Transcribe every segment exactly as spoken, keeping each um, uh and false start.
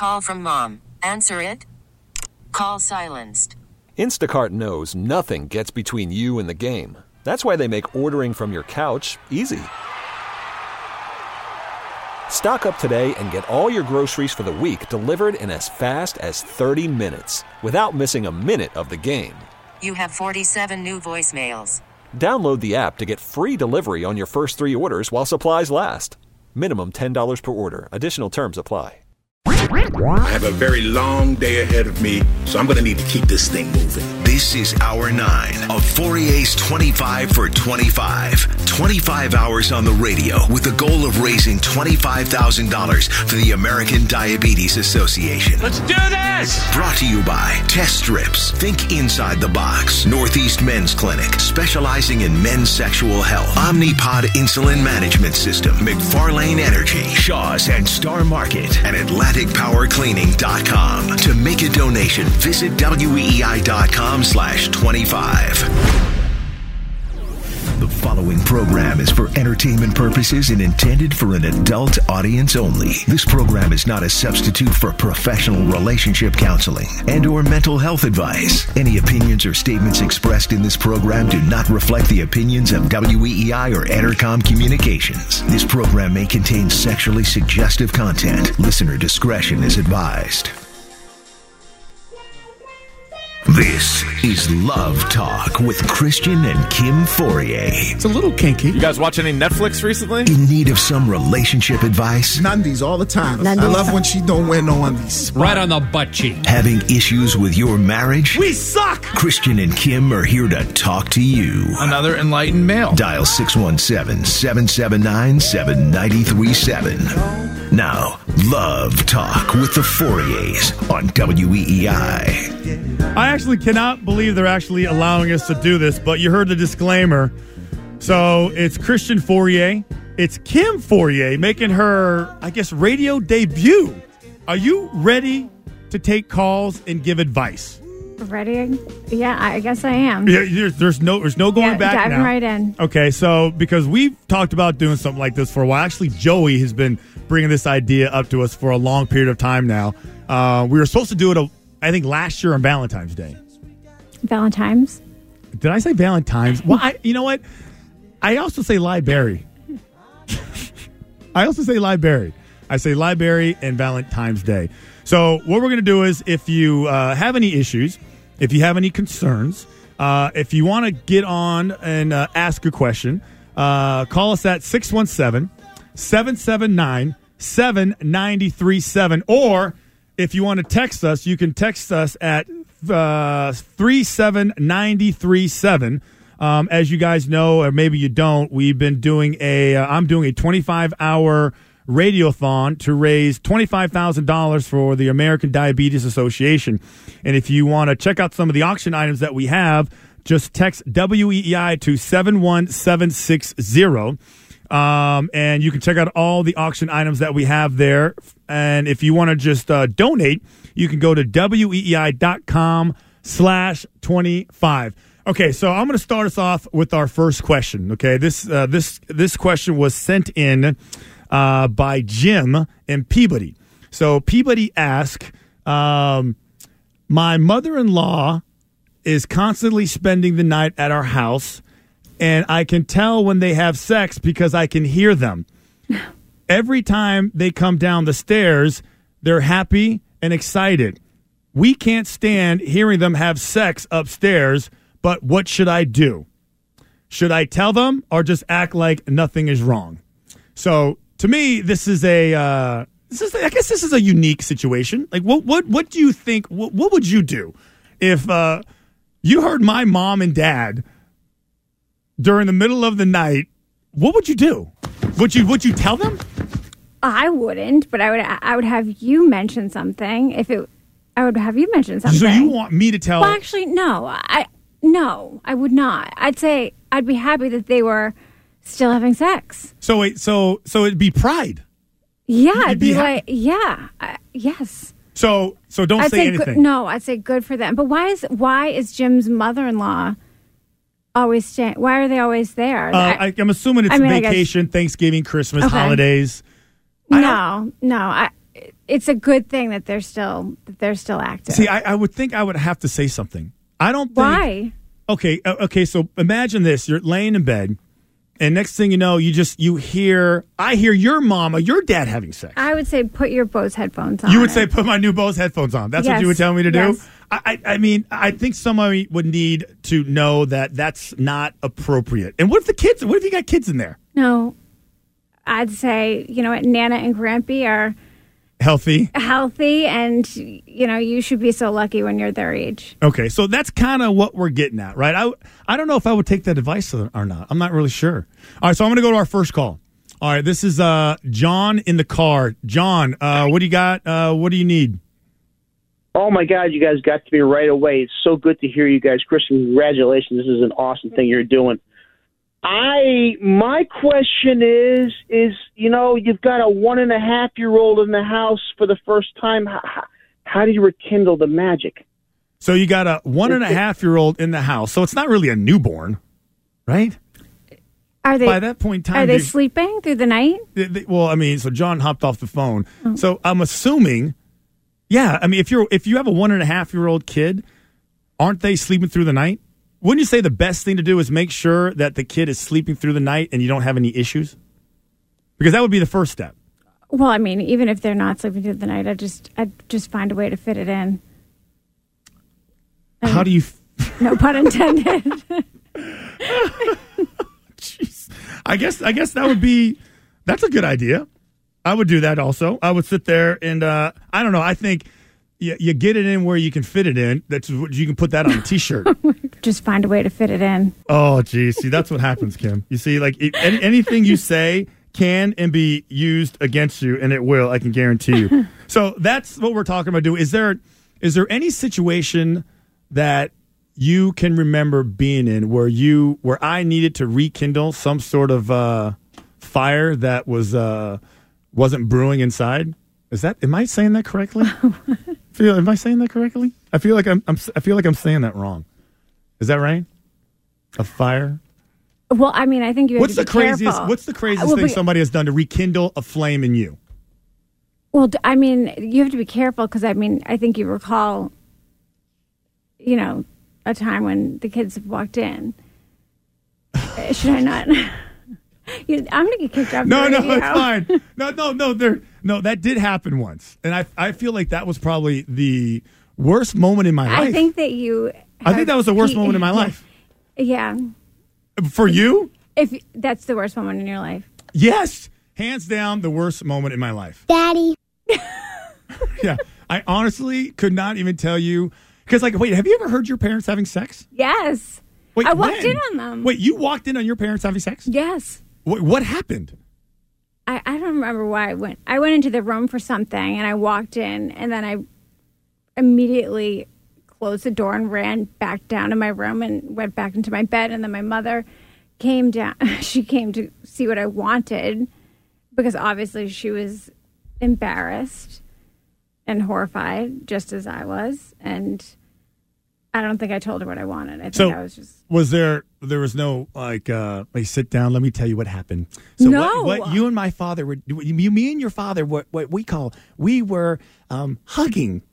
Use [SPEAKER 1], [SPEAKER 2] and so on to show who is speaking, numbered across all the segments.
[SPEAKER 1] call from mom. Answer it. Call silenced.
[SPEAKER 2] Instacart knows nothing gets between you and the game. That's why they make ordering from your couch easy. Stock up today and get all your groceries for the week delivered in as fast as thirty minutes without missing a minute of the game.
[SPEAKER 1] You have forty-seven new voicemails.
[SPEAKER 2] Download the app to get free delivery on your first three orders while supplies last. Minimum ten dollars per order. Additional terms apply.
[SPEAKER 3] I have a very long day ahead of me, so I'm going to need to keep this thing moving.
[SPEAKER 4] This is hour nine of Fourier's twenty-five for twenty-five. twenty-five hours on the radio with the goal of raising twenty-five thousand dollars for the American Diabetes Association.
[SPEAKER 5] Let's do this!
[SPEAKER 4] Brought to you by Test Strips. Think inside the box. Northeast Men's Clinic, specializing in men's sexual health. Omnipod Insulin Management System. McFarlane Energy. Shaw's and Star Market. And Atlantic Power Cleaning dot com. To make a donation, visit W E E I dot com slash twenty-five. The following program is for entertainment purposes and intended for an adult audience only. This program is not a substitute for professional relationship counseling and or mental health advice. Any opinions or statements expressed in this program do not reflect the opinions of W E E I or Entercom Communications. This program may contain sexually suggestive content. Listener discretion is advised. This is Love Talk with Christian and Kim Fourier.
[SPEAKER 6] It's a little kinky.
[SPEAKER 7] You guys watch any Netflix recently?
[SPEAKER 4] In need of some relationship advice?
[SPEAKER 6] Nandies all the time.
[SPEAKER 8] Nandies.
[SPEAKER 6] I love when she don't wear no undies.
[SPEAKER 5] Right on the butt cheek.
[SPEAKER 4] Having issues with your marriage?
[SPEAKER 6] We suck!
[SPEAKER 4] Christian and Kim are here to talk to you.
[SPEAKER 6] Another enlightened male.
[SPEAKER 4] Dial six one seven, seven seven nine, seven nine three seven. Now, Love Talk with the Fouriers on W E E I.
[SPEAKER 9] I actually cannot believe they're actually allowing us to do this, but you heard the disclaimer. So it's Christian Fourier. It's Kim Fourier making her, I guess, radio debut. Are you ready to take calls and give advice?
[SPEAKER 8] Ready? Yeah, I guess I am.
[SPEAKER 9] Yeah, there's, there's no there's no going
[SPEAKER 8] yeah,
[SPEAKER 9] back
[SPEAKER 8] diving
[SPEAKER 9] now.
[SPEAKER 8] right in.
[SPEAKER 9] Okay, so because we've talked about doing something like this for a while. Actually, Joey has been bringing this idea up to us for a long period of time now. Uh, we were supposed to do it, a, I think, last year on Valentine's Day.
[SPEAKER 8] Valentine's?
[SPEAKER 9] Did I say Valentine's? Well, I, you know what? I also say library. I also say library. I say library and Valentine's Day. So what we're going to do is if you uh, have any issues, if you have any concerns, uh, if you want to get on and uh, ask a question, uh, call us at six one seven, seven seven nine, seven nine three seven. Or if you want to text us, you can text us at uh, three seven nine three seven. Um, as you guys know, or maybe you don't, we've been doing a, uh, I'm doing a twenty-five hour radiothon to raise twenty-five thousand dollars for the American Diabetes Association. And if you want to check out some of the auction items that we have, just text W E E I to seven one seven six zero. Um, and you can check out all the auction items that we have there. And if you want to just uh, donate, you can go to W E E I dot com slash twenty-five. Okay, so I'm going to start us off with our first question. Okay, this uh, this this question was sent in uh, by Jim in Peabody. So Peabody asked, um, my mother-in-law is constantly spending the night at our house, and I can tell when they have sex because I can hear them. Every time they come down the stairs, they're happy and excited. We can't stand hearing them have sex upstairs, but what should I do? Should I tell them or just act like nothing is wrong? So to me, this is a, uh, this is, I guess this is a unique situation. Like, what, what, what do you think? What, what would you do if uh, you heard my mom and dad during the middle of the night? What would you do? Would you, would you tell them?
[SPEAKER 8] I wouldn't, but I would. I would have you mention something. If it, I would have you mention something.
[SPEAKER 9] So you want me to tell?
[SPEAKER 8] Well, actually, no. I no, I would not. I'd say I'd be happy that they were still having sex.
[SPEAKER 9] So wait, so so it'd be pride.
[SPEAKER 8] Yeah,
[SPEAKER 9] You'd
[SPEAKER 8] I'd
[SPEAKER 9] be
[SPEAKER 8] be,
[SPEAKER 9] ha-
[SPEAKER 8] like, yeah, uh, yes.
[SPEAKER 9] So so don't
[SPEAKER 8] I'd
[SPEAKER 9] say,
[SPEAKER 8] say
[SPEAKER 9] anything.
[SPEAKER 8] Good, no, I'd say good for them. But why is why is Jim's mother-in-law always staying? Why are they always there?
[SPEAKER 9] Uh, I, I'm assuming it's
[SPEAKER 8] I mean,
[SPEAKER 9] vacation, Thanksgiving, Christmas,
[SPEAKER 8] Okay.
[SPEAKER 9] holidays.
[SPEAKER 8] No, no. I it's a good thing that they're still that they're still active.
[SPEAKER 9] See, I, I would think I would have to say something. I don't think.
[SPEAKER 8] Why?
[SPEAKER 9] Okay, uh, okay. So imagine this: you're laying in bed, and next thing you know, you just you hear I hear your mom or your dad having sex.
[SPEAKER 8] I would say put your Bose headphones on.
[SPEAKER 9] You would say put my new Bose headphones on. That's
[SPEAKER 8] yes.
[SPEAKER 9] what you would tell me to do.
[SPEAKER 8] Yes.
[SPEAKER 9] I, I, I mean, I think somebody would need to know that that's not appropriate. And what if the kids? What if you got kids in there?
[SPEAKER 8] No, I'd say you know what, Nana and Grampy are
[SPEAKER 9] healthy,
[SPEAKER 8] healthy, and you know you should be so lucky when you're their age.
[SPEAKER 9] Okay, so that's kind of what we're getting at, right? I I don't know if I would take that advice or not. I'm not really sure. All right, so I'm going to go to our first call. All right, this is uh, John in the car. John, uh, what do you got? Uh, what do you need?
[SPEAKER 10] Oh, my God, you guys got to me right away. It's so good to hear you guys. Chris, congratulations. This is an awesome thing you're doing. I my question is, is you know, you've got a one-and-a-half-year-old in the house for the first time. How, how do you rekindle the magic?
[SPEAKER 9] So you got a one-and-a-half-year-old in the house. So it's not really a newborn, right?
[SPEAKER 8] Are they,
[SPEAKER 9] By that point in time,
[SPEAKER 8] are they
[SPEAKER 9] they,
[SPEAKER 8] sleeping through the night?
[SPEAKER 9] They, they, well, I mean, so John hopped off the phone.
[SPEAKER 8] Oh.
[SPEAKER 9] So I'm assuming, yeah, I mean, if you're if you have a one-and-a-half-year-old kid, aren't they sleeping through the night? Wouldn't you say the best thing to do is make sure that the kid is sleeping through the night and you don't have any issues? Because that would be the first step.
[SPEAKER 8] Well, I mean, even if they're not sleeping through the night, I just I just find a way to fit it in.
[SPEAKER 9] And How do you? F-
[SPEAKER 8] no pun intended.
[SPEAKER 9] Jeez. I guess I guess that would be that's a good idea. I would do that also. I would sit there and uh, I don't know. I think. You, you get it in where you can fit it in. That's you can put that on a T-shirt.
[SPEAKER 8] Just find a way to fit it in.
[SPEAKER 9] Oh, geez. See, that's what happens, Kim. You see, like it, any, anything you say can and be used against you, and it will. I can guarantee you. So that's what we're talking about. Doing. Is there is there any situation that you can remember being in where you where I needed to rekindle some sort of uh, fire that was uh, wasn't brewing inside? Is that? Am I saying that correctly? Feel, am I saying that correctly? I feel like I'm, I'm. I feel like I'm saying that wrong. Is that right? A fire.
[SPEAKER 8] Well, I mean, I think you. Have
[SPEAKER 9] What's
[SPEAKER 8] to
[SPEAKER 9] the
[SPEAKER 8] be
[SPEAKER 9] craziest?
[SPEAKER 8] careful.
[SPEAKER 9] What's the craziest
[SPEAKER 8] well,
[SPEAKER 9] thing
[SPEAKER 8] but,
[SPEAKER 9] somebody has done to rekindle a flame in you?
[SPEAKER 8] Well, I mean, you have to be careful because I mean, I think you recall. You know, a time when the kids have walked in. Should I not? You, I'm going to get kicked off.
[SPEAKER 9] No,
[SPEAKER 8] the
[SPEAKER 9] no,
[SPEAKER 8] radio.
[SPEAKER 9] it's fine. No, no, no. There, no. That did happen once, and I, I feel like that was probably the worst moment in my life.
[SPEAKER 8] I think that you.
[SPEAKER 9] I think that was the worst moment in my life.
[SPEAKER 8] Yeah.
[SPEAKER 9] For you?
[SPEAKER 8] If that's the worst moment in your life.
[SPEAKER 9] Yes, hands down, the worst moment in my life.
[SPEAKER 11] Daddy.
[SPEAKER 9] Yeah, I honestly could not even tell you because, like, wait, have you ever heard your parents having sex?
[SPEAKER 8] Yes.
[SPEAKER 9] Wait,
[SPEAKER 8] I walked
[SPEAKER 9] when?
[SPEAKER 8] in on them.
[SPEAKER 9] Wait, you walked in on your parents having sex?
[SPEAKER 8] Yes.
[SPEAKER 9] What, what happened?
[SPEAKER 8] I, I don't remember why I went. I went into the room for something, and I walked in, and then I immediately closed the door and ran back down to my room and went back into my bed. And then my mother came down. She came to see what I wanted because obviously she was embarrassed and horrified, just as I was. And I don't think I told her what I wanted. I think
[SPEAKER 9] so
[SPEAKER 8] I was just.
[SPEAKER 9] Was there? There was no like. Uh, like, sit down. Let me tell you what happened. So
[SPEAKER 8] no.
[SPEAKER 9] what, what you and my father were. You, me and your father. What what we call. We were um, hugging,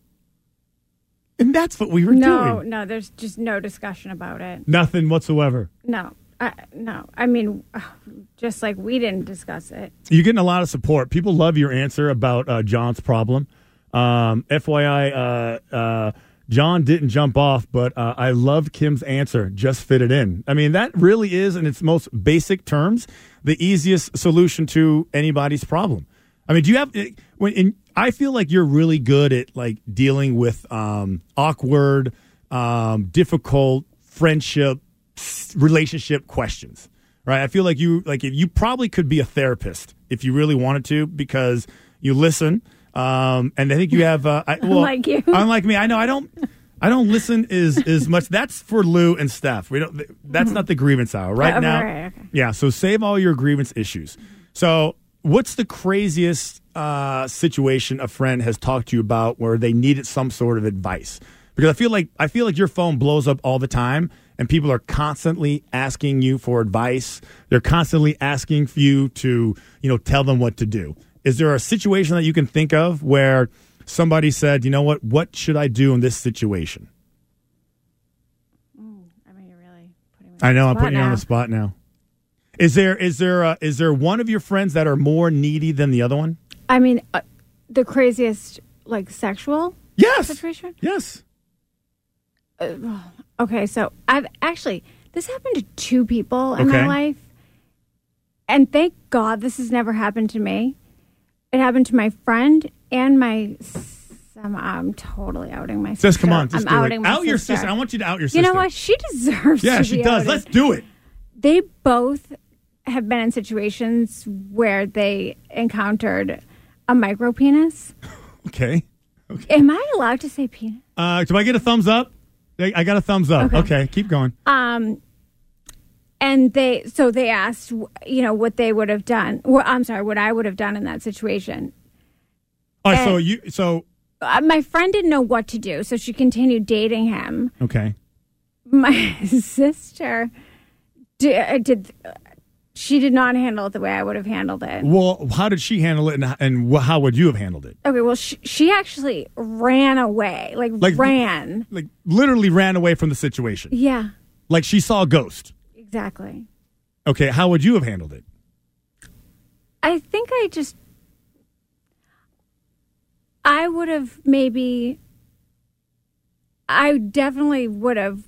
[SPEAKER 9] and that's what we were
[SPEAKER 8] no,
[SPEAKER 9] doing.
[SPEAKER 8] No, no. There's just no discussion about it.
[SPEAKER 9] Nothing whatsoever.
[SPEAKER 8] No, I, no. I mean, just like we didn't discuss it.
[SPEAKER 9] You're getting a lot of support. People love your answer about uh, John's problem. Um, F Y I. Uh, uh, John didn't jump off, but uh, I loved Kim's answer. Just fit it in. I mean, that really is, in its most basic terms, the easiest solution to anybody's problem. I mean, do you have? When in, I feel like you're really good at like dealing with um, awkward, um, difficult friendship, relationship questions, right? I feel like you like you probably could be a therapist if you really wanted to because you listen. Um, and I think you have, uh, I, well,
[SPEAKER 8] unlike you,
[SPEAKER 9] unlike me, I know I don't, I don't listen as, as much. That's for Lou and Steph. We don't, that's not the grievance hour right
[SPEAKER 8] oh,
[SPEAKER 9] now.
[SPEAKER 8] Right, okay.
[SPEAKER 9] Yeah. So save all your grievance issues. So what's the craziest, uh, situation a friend has talked to you about where they needed some sort of advice? Because I feel like, I feel like your phone blows up all the time and people are constantly asking you for advice. They're constantly asking for you to, you know, tell them what to do. Is there a situation that you can think of where somebody said, you know what, what should I do in this situation?
[SPEAKER 8] Mm, I mean, you're really putting me
[SPEAKER 9] I know,
[SPEAKER 8] on
[SPEAKER 9] I'm
[SPEAKER 8] the
[SPEAKER 9] putting you
[SPEAKER 8] spot
[SPEAKER 9] on
[SPEAKER 8] now.
[SPEAKER 9] the spot now. Is there is there uh, is there one of your friends that are more needy than the other one?
[SPEAKER 8] I mean, uh, the craziest, like, sexual
[SPEAKER 9] Yes.
[SPEAKER 8] situation?
[SPEAKER 9] Yes.
[SPEAKER 8] Uh, okay, so I've actually, this happened to two people in
[SPEAKER 9] Okay.
[SPEAKER 8] my life. And thank God this has never happened to me. It happened to my friend and my. I'm, I'm totally outing my sister.
[SPEAKER 9] Sis, come on, just
[SPEAKER 8] I'm
[SPEAKER 9] do
[SPEAKER 8] outing
[SPEAKER 9] it.
[SPEAKER 8] my
[SPEAKER 9] Out your
[SPEAKER 8] sister.
[SPEAKER 9] sister. I want you to out your sister.
[SPEAKER 8] You know what? She deserves.
[SPEAKER 9] Yeah,
[SPEAKER 8] to
[SPEAKER 9] she
[SPEAKER 8] be
[SPEAKER 9] does.
[SPEAKER 8] outed.
[SPEAKER 9] Let's do it.
[SPEAKER 8] They both have been in situations where they encountered a micro penis.
[SPEAKER 9] Okay. Okay.
[SPEAKER 8] Am I allowed to say penis?
[SPEAKER 9] Uh, do I get a thumbs up? I I got a thumbs up.
[SPEAKER 8] Okay.
[SPEAKER 9] Okay, keep going.
[SPEAKER 8] Um, and they so they asked, you know, what they would have done. Well, I'm sorry, what I would have done in that situation.
[SPEAKER 9] All right,
[SPEAKER 8] and-
[SPEAKER 9] so you so
[SPEAKER 8] Uh, my friend didn't know what to do, so she continued dating him.
[SPEAKER 9] okay.
[SPEAKER 8] My sister did, did she did not handle it the way I would have handled it.
[SPEAKER 9] Well, how did she handle it, and, and wh- how would you have handled it?
[SPEAKER 8] Okay, well, she, she actually ran away, like,
[SPEAKER 9] Like-
[SPEAKER 8] ran.
[SPEAKER 9] Like literally ran away from the situation.
[SPEAKER 8] Yeah,
[SPEAKER 9] Like she saw a ghost.
[SPEAKER 8] exactly.
[SPEAKER 9] Okay, how would you have handled it?
[SPEAKER 8] I think I just, I would have maybe, I definitely would have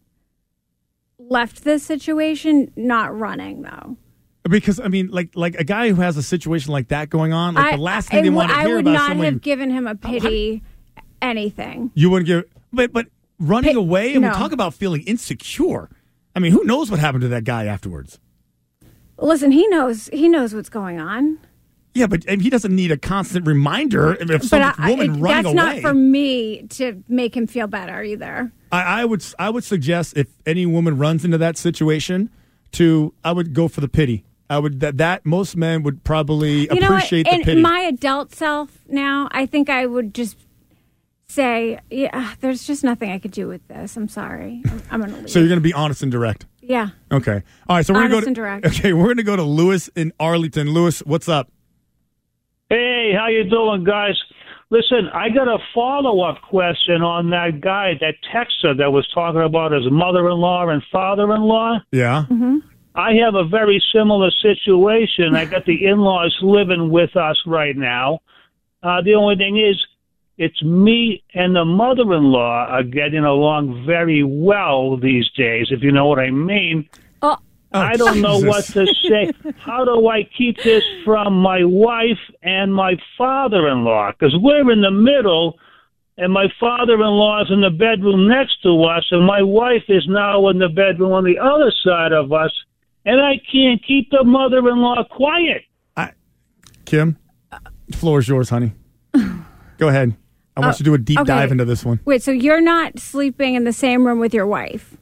[SPEAKER 8] left this situation, not running though.
[SPEAKER 9] Because I mean, like like a guy who has a situation like that going on, like
[SPEAKER 8] I,
[SPEAKER 9] the last thing
[SPEAKER 8] I,
[SPEAKER 9] they want to
[SPEAKER 8] I
[SPEAKER 9] hear
[SPEAKER 8] would
[SPEAKER 9] about
[SPEAKER 8] not
[SPEAKER 9] someone
[SPEAKER 8] have given him a pity, anything.
[SPEAKER 9] you wouldn't give. But but running
[SPEAKER 8] Pi-
[SPEAKER 9] away, and
[SPEAKER 8] no.
[SPEAKER 9] we talk about feeling insecure. I mean, who knows what happened to that guy afterwards?
[SPEAKER 8] Listen, he knows, he knows what's going on.
[SPEAKER 9] Yeah, but he doesn't need a constant reminder of some
[SPEAKER 8] But I,
[SPEAKER 9] woman
[SPEAKER 8] it-
[SPEAKER 9] running
[SPEAKER 8] that's
[SPEAKER 9] away.
[SPEAKER 8] not for me to make him feel better either.
[SPEAKER 9] I, I would I would suggest if any woman runs into that situation, to I would go for the pity. I would that that most men would probably
[SPEAKER 8] You know what?
[SPEAKER 9] appreciate the
[SPEAKER 8] In
[SPEAKER 9] pity.
[SPEAKER 8] my adult self now, I think I would just say, yeah, there's just nothing I could do with this. I'm sorry. I'm, I'm going to leave.
[SPEAKER 9] so you're going to be honest and direct.
[SPEAKER 8] yeah.
[SPEAKER 9] Okay. All right. So we're
[SPEAKER 8] Honest
[SPEAKER 9] going to
[SPEAKER 8] and
[SPEAKER 9] go. To,
[SPEAKER 8] direct.
[SPEAKER 9] Okay, we're going to go to Lewis in Arlington. Lewis, what's up?
[SPEAKER 11] Hey, how you doing, guys? Listen, I got a follow-up question on that guy, that texter that was talking about his mother-in-law and father-in-law.
[SPEAKER 9] Yeah.
[SPEAKER 8] Mm-hmm.
[SPEAKER 11] I have a very similar situation. I got the in-laws living with us right now. Uh, the only thing is, it's me and the mother-in-law are getting along very well these days, if you know what I mean.
[SPEAKER 8] Oh,
[SPEAKER 11] I don't know
[SPEAKER 9] Jesus.
[SPEAKER 11] what to say. How do I keep this from my wife and my father-in-law? Because we're in the middle, and my father-in-law is in the bedroom next to us, and my wife is now in the bedroom on the other side of us, and I can't keep the mother-in-law quiet.
[SPEAKER 9] I, Kim, the floor is yours, honey. Go ahead. I want
[SPEAKER 8] Oh,
[SPEAKER 9] you to do a deep
[SPEAKER 8] okay.
[SPEAKER 9] dive into this one.
[SPEAKER 8] wait, so you're not sleeping in the same room with your wife?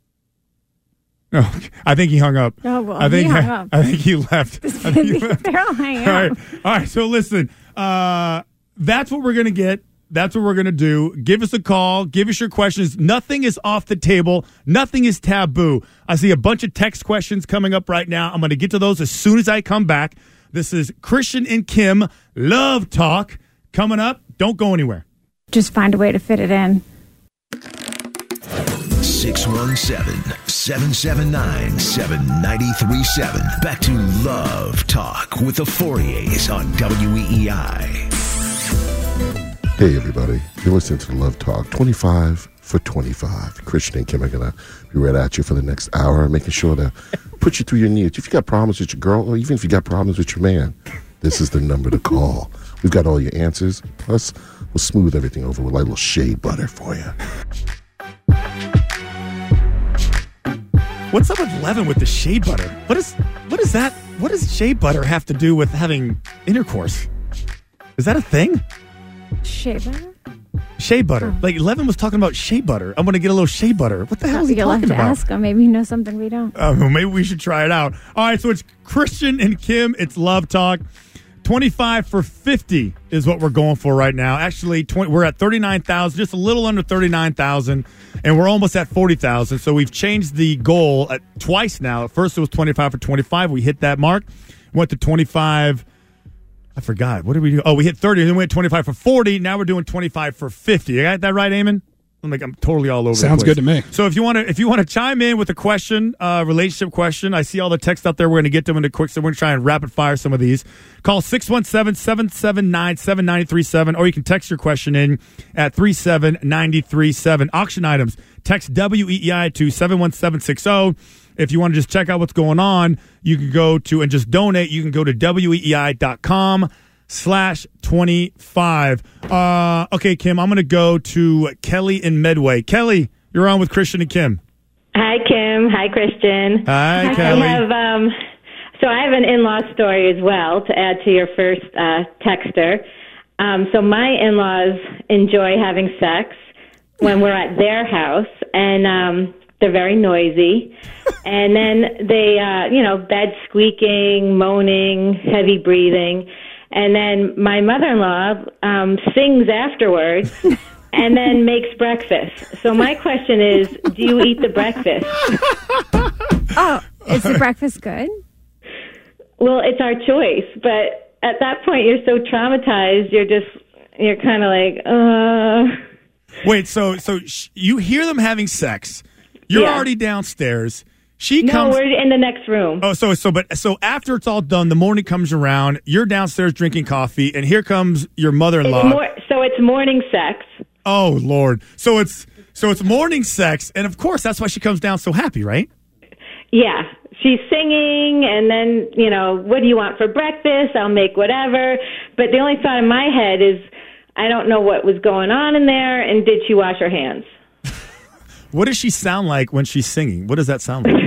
[SPEAKER 9] No, I think he hung up.
[SPEAKER 8] Oh, well,
[SPEAKER 9] I think
[SPEAKER 8] he hung up.
[SPEAKER 9] I think he left. I think he left.
[SPEAKER 8] They're all hanging
[SPEAKER 9] All
[SPEAKER 8] out.
[SPEAKER 9] right. All right. So listen, uh, that's what we're going to get. That's what we're going to do. Give us a call. Give us your questions. Nothing is off the table. Nothing is taboo. I see a bunch of text questions coming up right now. I'm going to get to those as soon as I come back. This is Christian and Kim Love Talk coming up. Don't go anywhere.
[SPEAKER 8] Just find a way to fit it in.
[SPEAKER 4] six one seven, seven seven nine, seven nine three seven. Back to Love Talk with the Fouriers on W E E I.
[SPEAKER 12] Hey, everybody. You're listening to Love Talk twenty-five for twenty-five. Christian and Kim are going to be right at you for the next hour, making sure to put you through your needs. If you got problems with your girl, or even if you got problems with your man, this is the number to call. We've got all your answers. Plus, we'll smooth everything over with like a little shea butter for you.
[SPEAKER 9] What's up with Levin with the shea butter? What is what is that? What does shea butter have to do with having intercourse? Is that a thing?
[SPEAKER 8] Shea butter?
[SPEAKER 9] Shea butter. Like Levin was talking about shea butter. I'm going to get a little shea butter. What the hell is he
[SPEAKER 8] You'll have
[SPEAKER 9] talking
[SPEAKER 8] to
[SPEAKER 9] about?
[SPEAKER 8] ask him. Maybe he knows something we don't.
[SPEAKER 9] Uh, well, maybe we should try it out. All right, so it's Christian and Kim. It's Love Talk. twenty-five for fifty is what we're going for right now. Actually, twenty, we're at thirty-nine thousand, just a little under thirty-nine thousand, and we're almost at forty thousand. So we've changed the goal at twice now. At first, it was twenty-five for twenty-five. We hit that mark. Went to twenty-five I forgot. What did we do? Oh, we hit thirty, then we hit twenty-five for forty. Now we're doing twenty-five for fifty. You got that right, Eamon? I'm like I'm totally all over.
[SPEAKER 13] Sounds
[SPEAKER 9] the place.
[SPEAKER 13] good to me.
[SPEAKER 9] So if you want to, if you want to chime in with a question, uh, relationship question, I see all the text out there. We're going to get them into quick. So we're going to try and rapid fire some of these. Call six one seven, seven seven nine, seven nine three seven, or you can text your question in at three seven nine three seven. Auction items. Text W E E I to seven one seven six zero. If you want to just check out what's going on, you can go to and just donate. You can go to W E E I dot com. Slash twenty-five. Uh, okay, Kim, I'm going to go to Kelly in Medway. Kelly, you're on with Christian and Kim.
[SPEAKER 14] Hi, Kim. Hi, Christian.
[SPEAKER 9] Hi,
[SPEAKER 14] Hi
[SPEAKER 9] Kelly.
[SPEAKER 14] I have, um, so I have an in-law story as well to add to your first uh, texter. Um, so my in-laws enjoy having sex when we're at their house, and um, they're very noisy. And then they, uh, you know, bed squeaking, moaning, heavy breathing. And then my mother-in-law um, sings afterwards and then makes breakfast. So my question is, do you eat the breakfast?
[SPEAKER 8] Oh, is the breakfast good?
[SPEAKER 14] Well, it's our choice. But at that point, you're so traumatized, you're just, you're kind of like, uh...
[SPEAKER 9] Wait, so so sh- you hear them having sex. You're
[SPEAKER 14] Yeah.
[SPEAKER 9] already downstairs. She
[SPEAKER 14] no,
[SPEAKER 9] comes.
[SPEAKER 14] we're in the next room.
[SPEAKER 9] Oh, so so but so after it's all done, the morning comes around. You're downstairs drinking coffee, and here comes your mother-in-law.
[SPEAKER 14] It's more, so it's morning sex.
[SPEAKER 9] Oh Lord! So it's so it's morning sex, and of course that's why she comes down so happy, right?
[SPEAKER 14] Yeah. She's singing, and then, you know, what do you want for breakfast? I'll make whatever. But the only thought in my head is, I don't know what was going on in there, and did she wash her hands?
[SPEAKER 9] What does she sound like when she's singing? What does that sound like?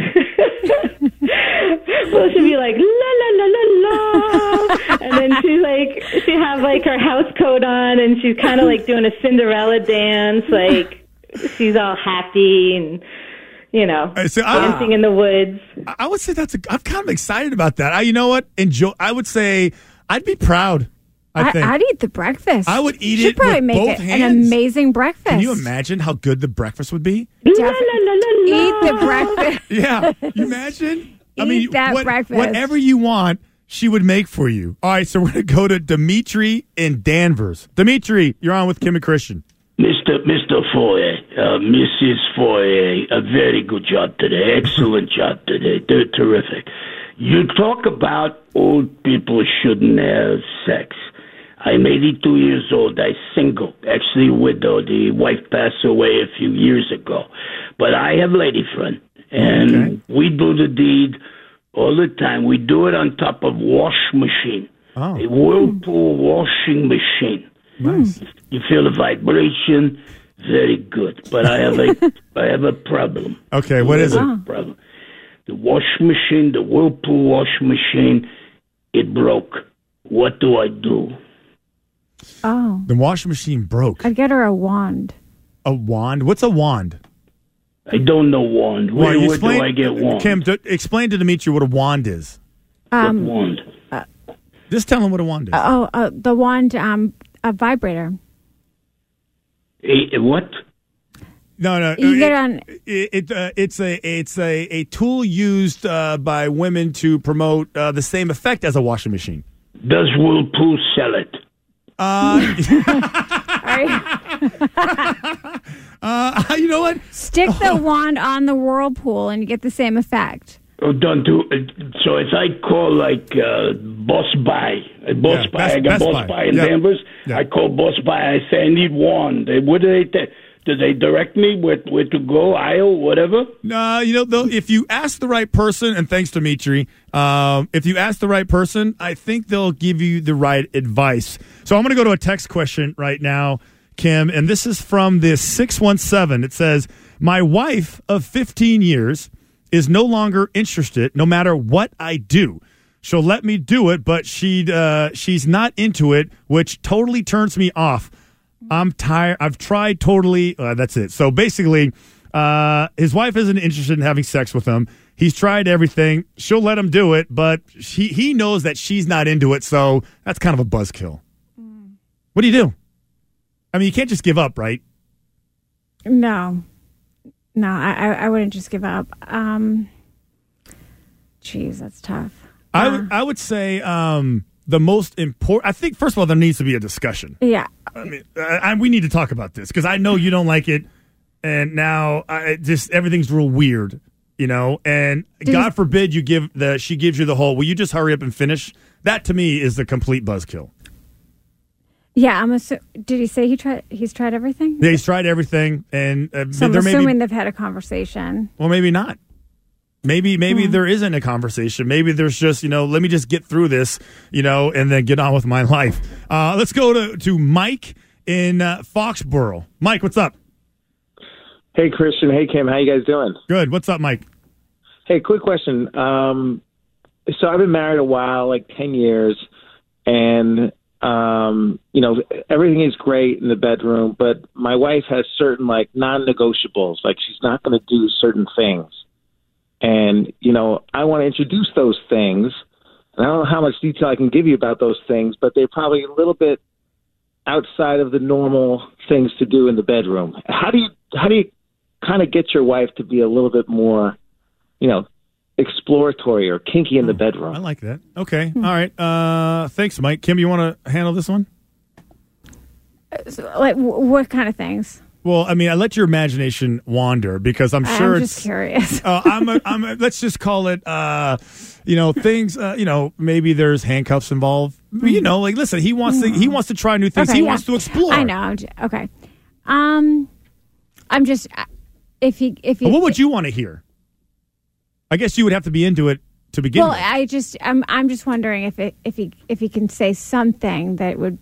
[SPEAKER 14] Well, she'd be like, la, la, la, la, la. And then she like, she have like her house coat on, and she's kind of like doing a Cinderella dance. Like, she's all happy and, you know,
[SPEAKER 9] Uh, so I-
[SPEAKER 14] dancing in the woods.
[SPEAKER 9] I- I would say that's a. I'm kind of excited about that. I, you know what? Enjoy. I would say I'd be proud. I
[SPEAKER 8] I,
[SPEAKER 9] think
[SPEAKER 8] I'd eat the breakfast.
[SPEAKER 9] I would eat
[SPEAKER 8] She'd
[SPEAKER 9] it
[SPEAKER 8] probably
[SPEAKER 9] with
[SPEAKER 8] make
[SPEAKER 9] both
[SPEAKER 8] it
[SPEAKER 9] hands.
[SPEAKER 8] an amazing breakfast.
[SPEAKER 9] Can you imagine how good the breakfast would be?
[SPEAKER 8] Def- eat the breakfast.
[SPEAKER 9] Yeah, you imagine. I
[SPEAKER 8] Eat
[SPEAKER 9] mean,
[SPEAKER 8] that
[SPEAKER 9] what-
[SPEAKER 8] breakfast.
[SPEAKER 9] whatever you want, she would make for you. All right, so we're gonna go to Dimitri in Danvers. Dimitri, you're on with Kim and Christian.
[SPEAKER 15] Mister Mister Foyer, uh, Missus Foyer, a very good job today. Excellent job today. They're terrific. You talk about old people shouldn't have sex. I'm eighty-two years old. I'm single, actually widowed. The wife passed away a few years ago. But I have lady friend, and okay. we do the deed all the time. We do it on top of wash machine,
[SPEAKER 9] oh.
[SPEAKER 15] a Whirlpool washing machine.
[SPEAKER 9] Nice.
[SPEAKER 15] You feel the vibration, very good. But I have a I have a problem.
[SPEAKER 9] Okay, what is it?
[SPEAKER 15] Problem. The wash machine, the Whirlpool wash machine, it broke. What do I do?
[SPEAKER 8] Oh.
[SPEAKER 9] The washing machine broke.
[SPEAKER 8] I'd get her a wand.
[SPEAKER 9] A wand? What's a wand?
[SPEAKER 15] I don't know wand. Where,
[SPEAKER 9] well,
[SPEAKER 15] where
[SPEAKER 9] explain,
[SPEAKER 15] do I get wand?
[SPEAKER 9] Kim, d- explain to Dimitri what a wand is.
[SPEAKER 8] Um,
[SPEAKER 15] what wand?
[SPEAKER 8] Uh,
[SPEAKER 9] Just tell him what a wand is.
[SPEAKER 8] Oh, uh, the wand, um, a vibrator.
[SPEAKER 15] A, a what?
[SPEAKER 9] No, no.
[SPEAKER 8] You
[SPEAKER 9] it,
[SPEAKER 8] get on.
[SPEAKER 9] It, it uh, it's a it's a, a tool used uh, by women to promote uh, the same effect as a washing machine.
[SPEAKER 15] Does Whirlpool sell it?
[SPEAKER 9] Uh, uh, you know what?
[SPEAKER 8] Stick the wand on the Whirlpool and you get the same effect.
[SPEAKER 15] Oh, don't do it. So if I call like uh, Boss Buy, uh, Boss
[SPEAKER 9] Yeah,
[SPEAKER 15] Buy,
[SPEAKER 9] Best-
[SPEAKER 15] I got
[SPEAKER 9] Best
[SPEAKER 15] Boss
[SPEAKER 9] Buy.
[SPEAKER 15] Buy in
[SPEAKER 9] Yeah.
[SPEAKER 15] Danvers.
[SPEAKER 9] Yeah.
[SPEAKER 15] I call Boss Buy. I say I need wand. They, what do they? T- do they direct me where where to go? Aisle, whatever.
[SPEAKER 9] No, you know, though, if you ask the right person, and thanks, Dimitri, um, if you ask the right person, I think they'll give you the right advice. So I'm going to go to a text question right now, Kim, and this is from this six one seven. It says, my wife of fifteen years is no longer interested no matter what I do. She'll let me do it, but she'd, uh, she's not into it, which totally turns me off. I'm tired. I've tried totally. Uh, that's it. So basically, uh, his wife isn't interested in having sex with him. He's tried everything. She'll let him do it, but he, he knows that she's not into it. So that's kind of a buzzkill. Mm. What do you do? I mean, you can't just give up, right?
[SPEAKER 8] No. No, I, I wouldn't just give up. Um, geez, that's tough.
[SPEAKER 9] I
[SPEAKER 8] Uh,
[SPEAKER 9] would I would say um, the most important. I think first of all, there needs to be a discussion.
[SPEAKER 8] Yeah.
[SPEAKER 9] I mean, I, I, we need to talk about this because I know you don't like it, and now I just everything's real weird, you know. And
[SPEAKER 8] Did
[SPEAKER 9] God
[SPEAKER 8] you-
[SPEAKER 9] forbid you give the she gives you the whole. Will you just hurry up and finish? That to me is the complete buzzkill.
[SPEAKER 8] Yeah, I'm assu- Did he say he tried? He's tried everything.
[SPEAKER 9] Yeah, he's tried everything, and uh,
[SPEAKER 8] So I'm
[SPEAKER 9] there may
[SPEAKER 8] assuming
[SPEAKER 9] be,
[SPEAKER 8] they've had a conversation.
[SPEAKER 9] well, maybe not. Maybe maybe
[SPEAKER 8] Hmm.
[SPEAKER 9] there isn't a conversation. Maybe there's just, you know, let me just get through this, you know, and then get on with my life. Uh, let's go to, to Mike in uh, Foxborough. Mike, what's up?
[SPEAKER 13] Hey, Christian. Hey, Kim. How you guys doing?
[SPEAKER 9] Good. What's up, Mike?
[SPEAKER 13] Hey, quick question. Um, so I've been married a while, like ten years, and, um, you know, everything is great in the bedroom, but my wife has certain, like, non-negotiables. Like, she's not going to do certain things. And, you know, I want to introduce those things. And I don't know how much detail I can give you about those things, but they're probably a little bit outside of the normal things to do in the bedroom. How do you how do you kind of get your wife to be a little bit more, you know, exploratory or kinky in the bedroom?
[SPEAKER 9] I like that. Okay. All right. Uh, thanks, Mike. Kim, you want to handle this one?
[SPEAKER 8] So, like, w- what kind of things?
[SPEAKER 9] Well, I mean, I let your imagination wander because I'm sure
[SPEAKER 8] I'm
[SPEAKER 9] it's.
[SPEAKER 8] just curious.
[SPEAKER 9] uh, I'm, a, I'm a, let's just call it, uh, you know, things. Uh, you know, maybe there's handcuffs involved. You know, like listen, he wants to he wants to try new things.
[SPEAKER 8] Okay,
[SPEAKER 9] he
[SPEAKER 8] yeah.
[SPEAKER 9] wants to explore.
[SPEAKER 8] I know. I'm j- Okay. Um, I'm just if he if he.
[SPEAKER 9] But what would you want to hear? I guess you would have to be into it to begin
[SPEAKER 8] Well,
[SPEAKER 9] with.
[SPEAKER 8] I just I'm I'm just wondering if it if he if he can say something that would,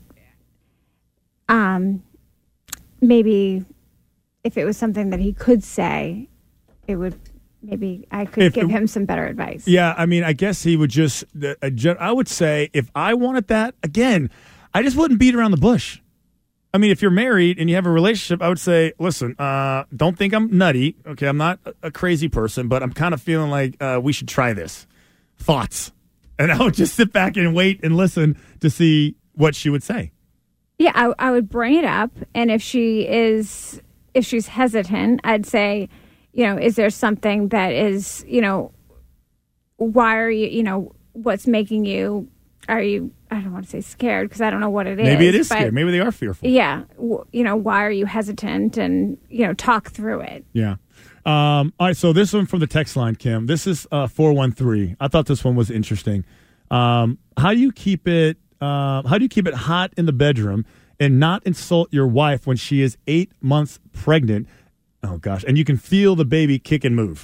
[SPEAKER 8] um, maybe if it was something that he could say, it would maybe I could
[SPEAKER 9] If
[SPEAKER 8] give
[SPEAKER 9] it-
[SPEAKER 8] him some better advice.
[SPEAKER 9] Yeah, I mean, I guess he would just. Uh, uh, gen- I would say if I wanted that again, I just wouldn't beat around the bush. I mean, if you're married and you have a relationship, I would say, listen, uh, don't think I'm nutty. Okay, I'm not a- a crazy person, but I'm kind of feeling like uh, we should try this. Thoughts, and I would just sit back and wait and listen to see what she would say.
[SPEAKER 8] Yeah, I, I would bring it up, and if she is, if she's hesitant, I'd say, you know, is there something that is, you know, why are you, you know, what's making you, are you, I don't want to say scared because I don't know what it is.
[SPEAKER 9] Maybe it is
[SPEAKER 8] but,
[SPEAKER 9] scary. Maybe they are fearful.
[SPEAKER 8] Yeah, w- you know, why are you hesitant, and you know, talk through it.
[SPEAKER 9] Yeah. Um, all right, so this one from the text line, Kim. This is uh, four one three. I thought this one was interesting. Um, how do you keep it? Uh, how do you keep it hot in the bedroom and not insult your wife when she is eight months pregnant? Oh gosh, and you can feel the baby kick and move.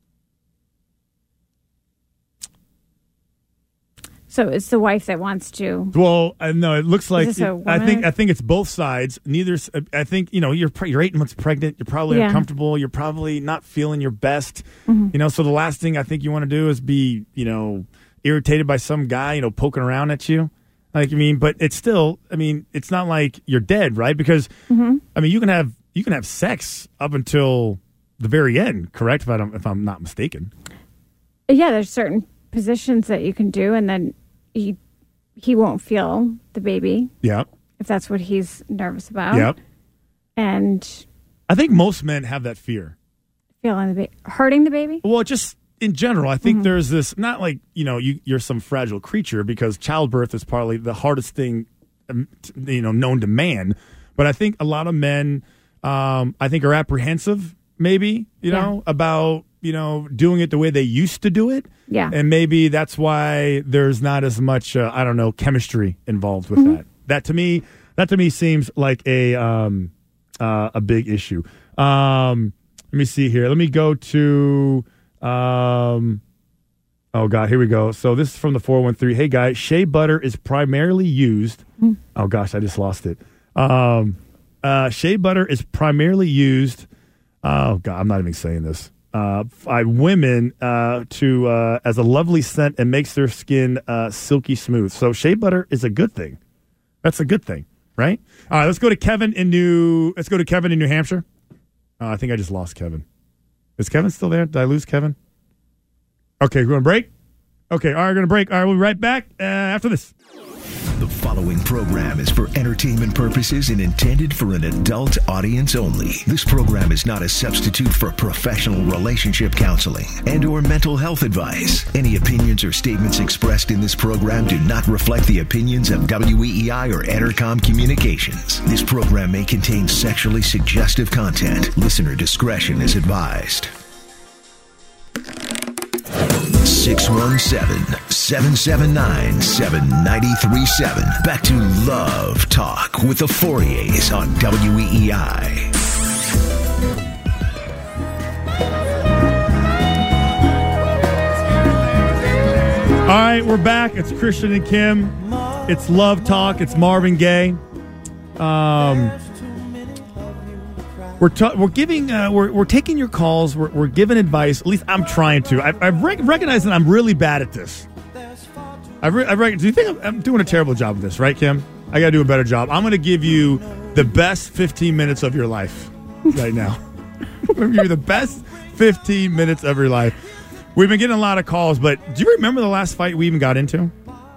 [SPEAKER 8] So it's the wife that wants to.
[SPEAKER 9] Well, I no, it looks like
[SPEAKER 8] this a
[SPEAKER 9] it- I think
[SPEAKER 8] woman?
[SPEAKER 9] I think it's both sides. Neither. s- I think you know you're pre- you're eight months pregnant. You're probably
[SPEAKER 8] Yeah.
[SPEAKER 9] uncomfortable. You're probably not feeling your best.
[SPEAKER 8] Mhm.
[SPEAKER 9] You know, so the last thing I think you want to do is be you know irritated by some guy you know poking around at you. Like I mean, but it's still. I mean, it's not like you're dead, right? Because
[SPEAKER 8] Mhm.
[SPEAKER 9] I mean, you can have you can have sex up until the very end, correct? If I don't, if I'm not mistaken.
[SPEAKER 8] Yeah, there's certain positions that you can do, and then he he won't feel the baby
[SPEAKER 9] Yeah.
[SPEAKER 8] if that's what he's nervous about.
[SPEAKER 9] Yep.
[SPEAKER 8] And
[SPEAKER 9] I think most men have that fear.
[SPEAKER 8] feeling the baby, hurting the baby.
[SPEAKER 9] Well, just in general, I think there's this not like you know you, you're some fragile creature because childbirth is probably the hardest thing um, t- you know known to man. But I think a lot of men, um, I think, are apprehensive, maybe you
[SPEAKER 8] Yeah.
[SPEAKER 9] know about you know doing it the way they used to do it.
[SPEAKER 8] Yeah.
[SPEAKER 9] And maybe that's why there's not as much uh, I don't know chemistry involved with
[SPEAKER 8] Mhm.
[SPEAKER 9] that. That to me, that to me seems like a um, uh, a big issue. Um, let me see here. Let me go to. Um, oh God, here we go. So this is from the four one three. Hey guys, shea butter is primarily used. Oh gosh, I just lost it. Um, uh, shea butter is primarily used. Oh God, I'm not even saying this. Uh, by women uh, to uh, as a lovely scent and makes their skin uh, silky smooth. So shea butter is a good thing. That's a good thing, right? All right, let's go to Kevin in New. Let's go to Kevin in New Hampshire. Uh, I think I just lost Kevin. Is Kevin still there? Did I lose Kevin? Okay, we're going to break? Okay, all right, we're going to break. All right, we'll be right back uh, after this.
[SPEAKER 4] The following program is for entertainment purposes and intended for an adult audience only. This program is not a substitute for professional relationship counseling and or mental health advice. Any opinions or statements expressed in this program do not reflect the opinions of W E E I or Entercom Communications. This program may contain sexually suggestive content. Listener discretion is advised. six one seven, seven seven nine, seven nine three seven. Back to Love Talk with the Fouriers on W E E I.
[SPEAKER 9] All right, we're back. It's Christian and Kim. It's Love Talk. It's Marvin Gaye. Um, we're ta- we're giving uh, we're we're taking your calls. We're we're giving advice. At least I'm trying to. I, I've rec- recognized that I'm really bad at this. I re- I rec- do you think I'm, I'm doing a terrible job of this, right, Kim? I got to do a better job. I'm going to give you the best fifteen minutes of your life right now. I'm going to give you the best fifteen minutes of your life. We've been getting a lot of calls, but do you remember the last fight we even got into?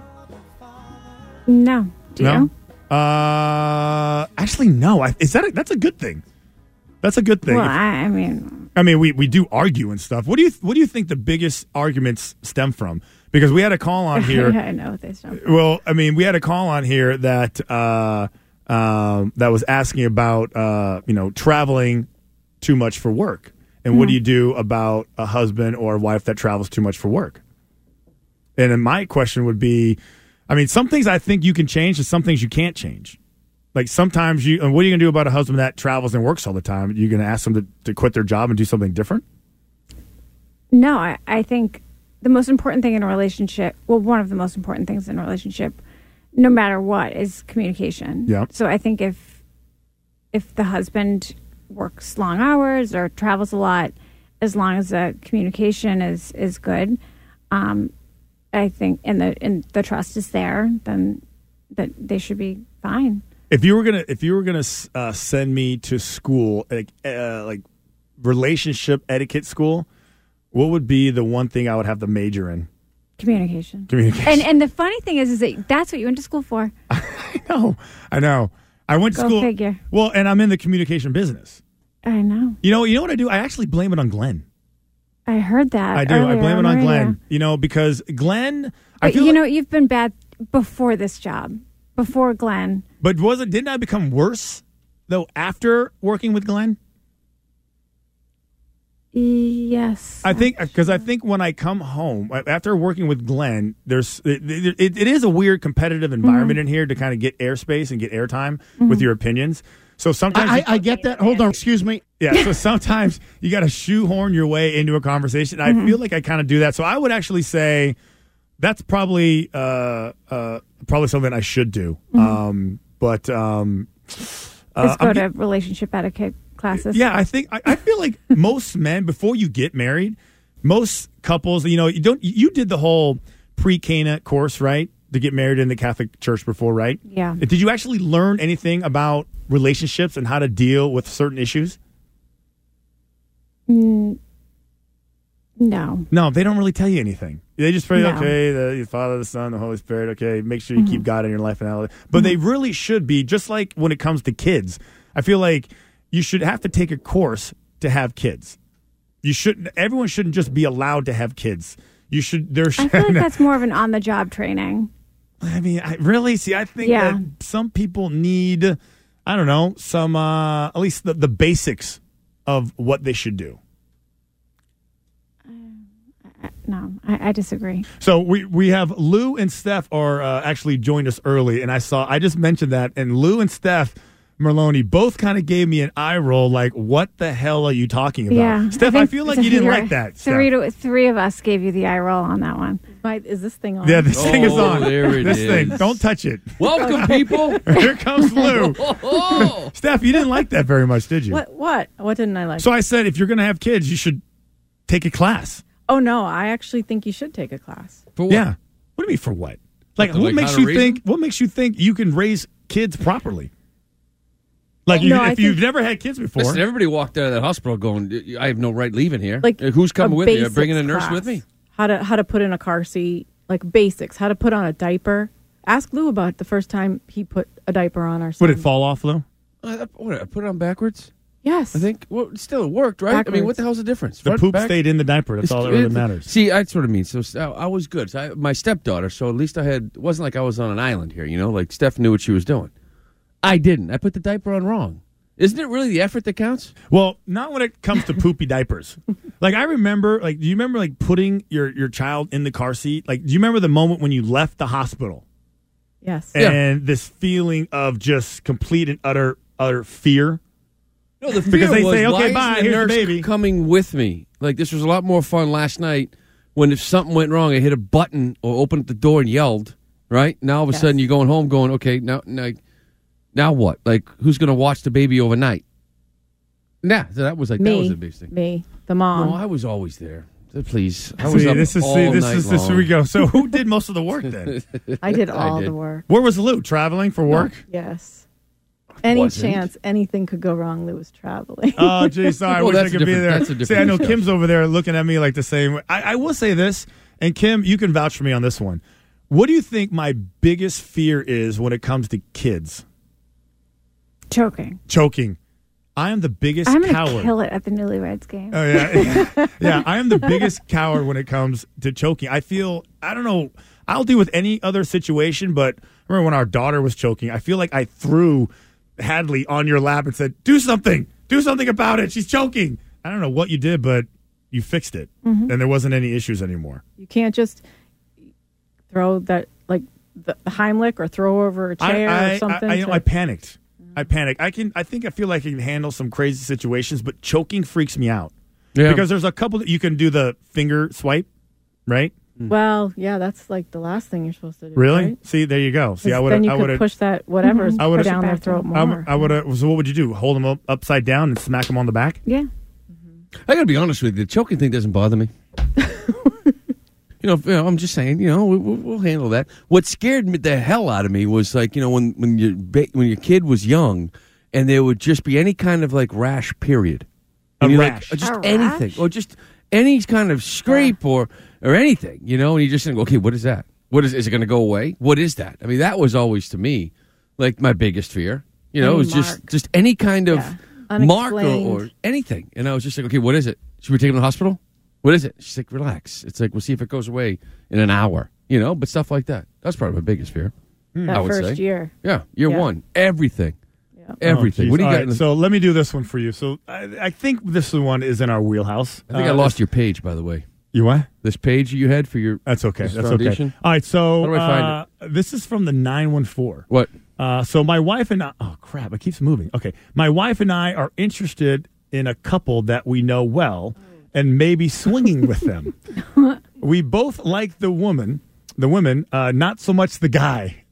[SPEAKER 8] No. Do
[SPEAKER 9] no?
[SPEAKER 8] you?
[SPEAKER 9] Uh, actually, no. I, is that a, that's a good thing? That's a good thing.
[SPEAKER 8] Well,
[SPEAKER 9] If-
[SPEAKER 8] I, I mean,
[SPEAKER 9] I mean, we, we do argue and stuff. What do you What do you think the biggest arguments stem from? Because we had a call on here.
[SPEAKER 8] I know what they stem from.
[SPEAKER 9] Well, I mean, we had a call on here that uh, um, that was asking about uh, you know traveling too much for work, and what do you do about a husband or a wife that travels too much for work? And then my question would be, I mean, some things I think you can change, and some things you can't change. Like sometimes you, and what are you going to do about a husband that travels and works all the time? You're going to ask them to, to quit their job and do something different?
[SPEAKER 8] No, I, I think the most important thing in a relationship, well, one of the most important things in a relationship, no matter what, is communication.
[SPEAKER 9] Yeah.
[SPEAKER 8] So I think if if the husband works long hours or travels a lot, as long as the communication is is good, um, I think, and the and the trust is there, then that they should be fine.
[SPEAKER 9] If you were gonna, if you were gonna uh, send me to school, like uh, like relationship etiquette school, what would be the one thing I would have to major in?
[SPEAKER 8] Communication.
[SPEAKER 9] Communication.
[SPEAKER 8] And and the funny thing is, is that that's what you went to school for.
[SPEAKER 9] I know, I know. I went to
[SPEAKER 8] Go
[SPEAKER 9] school.
[SPEAKER 8] figure.
[SPEAKER 9] Well, and I'm in the communication business.
[SPEAKER 8] I know.
[SPEAKER 9] You know, you know what I do? I actually blame it on Glenn.
[SPEAKER 8] I heard that.
[SPEAKER 9] I do. I
[SPEAKER 8] earlier
[SPEAKER 9] blame it
[SPEAKER 8] the
[SPEAKER 9] on
[SPEAKER 8] radio.
[SPEAKER 9] Glenn. You know, because Glenn. I
[SPEAKER 8] But
[SPEAKER 9] feel
[SPEAKER 8] you
[SPEAKER 9] like-
[SPEAKER 8] know, you've been bad before this job, before Glenn.
[SPEAKER 9] But was it? Didn't I become worse though after working with Glenn?
[SPEAKER 8] Yes.
[SPEAKER 9] I think because I think when I come home after working with Glenn, there's it, it, it is a weird competitive environment
[SPEAKER 16] Mm-hmm.
[SPEAKER 9] in here to kind of get airspace and get airtime
[SPEAKER 16] Mhm.
[SPEAKER 9] with your opinions. So sometimes
[SPEAKER 16] I,
[SPEAKER 9] you-
[SPEAKER 16] I get that. Hold on, excuse me.
[SPEAKER 9] yeah. So sometimes you got to shoehorn your way into a conversation. I
[SPEAKER 16] Mhm.
[SPEAKER 9] feel like I kind of do that. So I would actually say that's probably uh, uh, probably something I should do.
[SPEAKER 8] Mhm.
[SPEAKER 9] Um, but um, uh,
[SPEAKER 8] Let's go
[SPEAKER 9] I'm-
[SPEAKER 8] to relationship etiquette classes.
[SPEAKER 9] yeah, I think I, I feel like most men before you get married, most couples, you know, you don't. You did the whole pre-Cana course, right? To get married in the Catholic Church before, right?
[SPEAKER 8] Yeah.
[SPEAKER 9] Did you actually learn anything about relationships and how to deal with certain issues?
[SPEAKER 8] Mm, no.
[SPEAKER 9] No, they don't really tell you anything. They just pray,
[SPEAKER 8] No.
[SPEAKER 9] okay, the Father, the Son, the Holy Spirit. Okay, make sure you
[SPEAKER 8] Mhm.
[SPEAKER 9] keep God in your life and all that. But they really should be just like when it comes to kids. I feel like you should have to take a course to have kids. You shouldn't. Everyone shouldn't just be allowed to have kids. You should. There.
[SPEAKER 8] I
[SPEAKER 9] Should,
[SPEAKER 8] feel like that's more of an on-the-job training.
[SPEAKER 9] I mean, I really see. I think
[SPEAKER 8] Yeah.
[SPEAKER 9] that some people need. I don't know. Some uh, at least the, the basics of what they should do.
[SPEAKER 8] No, I, I disagree.
[SPEAKER 9] So we, we have Lou and Steph are uh, actually joined us early, and I saw I just mentioned that, and Lou and Steph Merloni both kind of gave me an eye roll, like, "What the hell are you talking about?"
[SPEAKER 8] Yeah,
[SPEAKER 9] Steph, I,
[SPEAKER 8] think
[SPEAKER 9] feel like you didn't
[SPEAKER 8] three-
[SPEAKER 9] like that.
[SPEAKER 8] Three
[SPEAKER 9] Steph.
[SPEAKER 8] to, three of us gave you the eye roll on that one.
[SPEAKER 17] Right, is this thing on?
[SPEAKER 9] Yeah, this thing is
[SPEAKER 17] Oh,
[SPEAKER 9] on.
[SPEAKER 17] there it
[SPEAKER 9] this
[SPEAKER 17] is.
[SPEAKER 9] thing, don't touch it.
[SPEAKER 17] Welcome, people.
[SPEAKER 9] Here comes Lou. Steph, you didn't like that very much, did you?
[SPEAKER 17] What? What? What didn't I like?
[SPEAKER 9] So I said, if you're going to have kids, you should take a class.
[SPEAKER 17] oh no, I actually think you should take a class.
[SPEAKER 9] For what? Yeah. What do you mean for what? Like,
[SPEAKER 17] Like
[SPEAKER 9] what makes
[SPEAKER 17] how to
[SPEAKER 9] you
[SPEAKER 17] raise
[SPEAKER 9] think? What makes you think you can raise kids properly? Like, you,
[SPEAKER 18] No, I
[SPEAKER 9] if you've
[SPEAKER 18] think-
[SPEAKER 9] never had kids before,
[SPEAKER 18] Listen, everybody walked out of that hospital going, I have no right leaving here.
[SPEAKER 17] Like
[SPEAKER 18] Uh, Who's coming
[SPEAKER 17] a
[SPEAKER 18] with me? I'm
[SPEAKER 17] basics
[SPEAKER 18] bringing a nurse
[SPEAKER 17] class.
[SPEAKER 18] with me.
[SPEAKER 17] How to how to put in a car seat, like basics. How to put on a diaper Ask Lou about the first time he put a diaper on our son.
[SPEAKER 9] Would it fall off, Lou?
[SPEAKER 18] Uh, what, I put it on backwards?
[SPEAKER 17] Yes.
[SPEAKER 18] I think, well, still it worked, right?
[SPEAKER 17] Backwards.
[SPEAKER 18] I mean, what the hell's the difference?
[SPEAKER 9] The
[SPEAKER 18] Front,
[SPEAKER 9] poop
[SPEAKER 18] back?
[SPEAKER 9] stayed in the diaper. That's
[SPEAKER 18] It's-
[SPEAKER 9] all that really
[SPEAKER 18] it-
[SPEAKER 9] matters.
[SPEAKER 18] See, that's what I mean. So I, I was good. So I, my stepdaughter, so at least I had, it wasn't like I was on an island here, you know? Like Steph knew what she was doing. I didn't. I put the diaper on wrong. Isn't it really the effort that counts?
[SPEAKER 9] Well, not when it comes to poopy diapers. Like, I remember, like, do you remember, like, putting your, your child in the car seat? Like, do you remember the moment when you left the hospital?
[SPEAKER 17] Yes.
[SPEAKER 9] And this feeling of just complete and utter, utter fear?
[SPEAKER 18] No, the fear
[SPEAKER 9] Because they
[SPEAKER 18] was,
[SPEAKER 9] say,
[SPEAKER 18] why
[SPEAKER 9] okay, bye,
[SPEAKER 18] isn't the
[SPEAKER 9] here's the
[SPEAKER 18] nurse
[SPEAKER 9] baby.
[SPEAKER 18] coming with me? Like, this was a lot more fun last night when if something went wrong, I hit a button or opened up the door and yelled, right? Now all of a
[SPEAKER 17] Yes.
[SPEAKER 18] sudden you're going home going, okay, now, now, now what? Like, who's going to watch the baby overnight? Nah, so that was like,
[SPEAKER 17] me,
[SPEAKER 18] that was the biggest thing.
[SPEAKER 17] me, the mom.
[SPEAKER 18] No, I was always there. So please. I was
[SPEAKER 9] See,
[SPEAKER 18] up
[SPEAKER 9] this is,
[SPEAKER 18] all
[SPEAKER 9] see, this
[SPEAKER 18] night
[SPEAKER 9] is, this,
[SPEAKER 18] long.
[SPEAKER 9] here we go. So who did most of the work then?
[SPEAKER 17] I did
[SPEAKER 18] I
[SPEAKER 17] all
[SPEAKER 18] did.
[SPEAKER 17] the work.
[SPEAKER 9] Where was Lou? Traveling for work?
[SPEAKER 17] Yes. Any
[SPEAKER 18] Wasn't.
[SPEAKER 17] chance anything could go wrong, Lou was traveling.
[SPEAKER 9] Oh, gee, sorry. I
[SPEAKER 18] Well,
[SPEAKER 9] wish I
[SPEAKER 18] that's a
[SPEAKER 9] could be
[SPEAKER 18] different-
[SPEAKER 9] there.
[SPEAKER 18] that's a different
[SPEAKER 9] See, I know
[SPEAKER 18] discussion.
[SPEAKER 9] Kim's over there looking at me like the same way. I, I will say this, and Kim, you can vouch for me on this one. What do you think my biggest fear is when it comes to kids?
[SPEAKER 8] Choking.
[SPEAKER 9] Choking. I am the biggest
[SPEAKER 8] I'm going
[SPEAKER 9] coward.
[SPEAKER 8] to kill it at the Newlyweds game.
[SPEAKER 9] Oh yeah, yeah. I am the biggest coward when it comes to choking. I feel I don't know. I'll deal with any other situation, but I remember when our daughter was choking. I feel like I threw Hadley on your lap and said, "Do something, do something about it. She's choking." I don't know what you did, but you fixed it,
[SPEAKER 17] Mhm.
[SPEAKER 9] and there wasn't any issues anymore.
[SPEAKER 17] You can't just throw that, like, the, the Heimlich or throw over a chair
[SPEAKER 9] I, I,
[SPEAKER 17] or something.
[SPEAKER 9] I, I, you know,
[SPEAKER 17] to-
[SPEAKER 9] I panicked. I panicked. I can. I think I feel like I can handle some crazy situations, but choking freaks me out.
[SPEAKER 18] Yeah.
[SPEAKER 9] Because there's a couple that you can do the finger swipe, right?
[SPEAKER 17] well, yeah, that's like the last thing you're supposed to do.
[SPEAKER 9] Really?
[SPEAKER 17] right?
[SPEAKER 9] See, there you go. See, I
[SPEAKER 17] 'Cause
[SPEAKER 9] would.
[SPEAKER 17] then you
[SPEAKER 9] I
[SPEAKER 17] could
[SPEAKER 9] would
[SPEAKER 17] push that whatever's
[SPEAKER 9] I would've-
[SPEAKER 17] put down their throat more.
[SPEAKER 9] I would have. So what would you do? Hold them up, upside down and smack them on the back?
[SPEAKER 8] Yeah.
[SPEAKER 18] I got to be honest with you. The choking thing doesn't bother me. you, know, you know, I'm just saying. You know, we, we'll, we'll handle that. What scared me the hell out of me was like, you know, when when your ba- when your kid was young, and there would just be any kind of like rash. Period.
[SPEAKER 9] A
[SPEAKER 18] And you're
[SPEAKER 9] rash.
[SPEAKER 18] like, just
[SPEAKER 8] A
[SPEAKER 18] anything,
[SPEAKER 8] rash?
[SPEAKER 18] or just any kind of scrape or or anything. You know, and you just think, okay, what is that? What is is it going to go away? What is that? I mean, that was always to me like my biggest fear. You know,
[SPEAKER 17] Any
[SPEAKER 18] it was just
[SPEAKER 17] mark.
[SPEAKER 18] just any kind of
[SPEAKER 17] Yeah.
[SPEAKER 18] mark or,
[SPEAKER 17] Unexplained.
[SPEAKER 18] or anything. And I was just like, okay, what is it? Should we take him to the hospital? What is it? She's like, relax. It's like, we'll see if it goes away in an hour, you know, but stuff like that. That's probably my biggest fear.
[SPEAKER 17] that
[SPEAKER 18] I would
[SPEAKER 17] first
[SPEAKER 18] say.
[SPEAKER 17] year.
[SPEAKER 18] Yeah, year
[SPEAKER 17] Yeah.
[SPEAKER 18] one. Everything.
[SPEAKER 17] Yeah.
[SPEAKER 18] Everything.
[SPEAKER 9] Oh,
[SPEAKER 18] what do you
[SPEAKER 9] geez.
[SPEAKER 18] got?
[SPEAKER 9] All
[SPEAKER 18] in
[SPEAKER 9] right,
[SPEAKER 18] the-
[SPEAKER 9] so let me do this one for you. So I, I think this one is in our wheelhouse.
[SPEAKER 18] I think I
[SPEAKER 9] Uh,
[SPEAKER 18] lost your page, by the way.
[SPEAKER 9] You what?
[SPEAKER 18] This page you had for your
[SPEAKER 9] That's okay.
[SPEAKER 18] this
[SPEAKER 9] That's
[SPEAKER 18] foundation?
[SPEAKER 9] okay. All right. So
[SPEAKER 18] How do I find
[SPEAKER 9] uh, this is from the nine one four.
[SPEAKER 18] What?
[SPEAKER 9] Uh, so my wife and I. Oh crap! It keeps moving. Okay, my wife and I are interested in a couple that we know well, and maybe swinging with them. We both like the woman, the women, uh, not so much the guy.